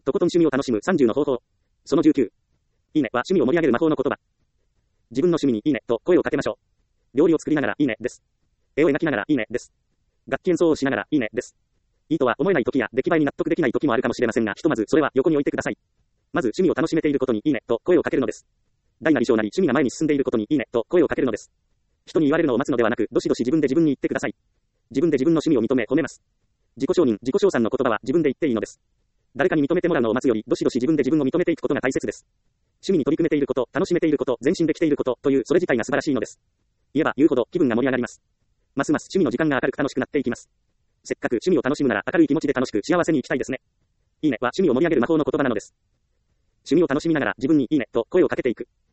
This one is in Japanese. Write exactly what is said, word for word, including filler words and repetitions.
とことん趣味を楽しむさんじゅうの方法。そのじゅうきゅう。いいねは趣味を盛り上げる魔法の言葉。自分の趣味にいいねと声をかけましょう。料理を作りながらいいねです。絵を描きながらいいねです。楽器演奏をしながらいいねです。いいとは思えない時や出来栄えに納得できない時もあるかもしれませんが、ひとまずそれは横に置いてください。まず趣味を楽しめていることにいいねと声をかけるのです。大なり小なり趣味が前に進んでいることにいいねと声をかけるのです。人に言われるのを待つのではなく、どしどし自分で自分に言ってください。自分で自分の趣味を認め褒めます。自己承認、自己称賛の言葉は自分で言っていいのです。誰かに認めてもらうのを待つより、どしどし自分で自分を認めていくことが大切です。趣味に取り組めていること、楽しめていること、前進できていることというそれ自体が素晴らしいのです。言えば言うほど気分が盛り上がります。ますます趣味の時間が明るく楽しくなっていきます。せっかく趣味を楽しむなら明るい気持ちで楽しく幸せに生きたいですね。いいねは趣味を盛り上げる魔法の言葉なのです。趣味を楽しみながら自分にいいねと声をかけていく。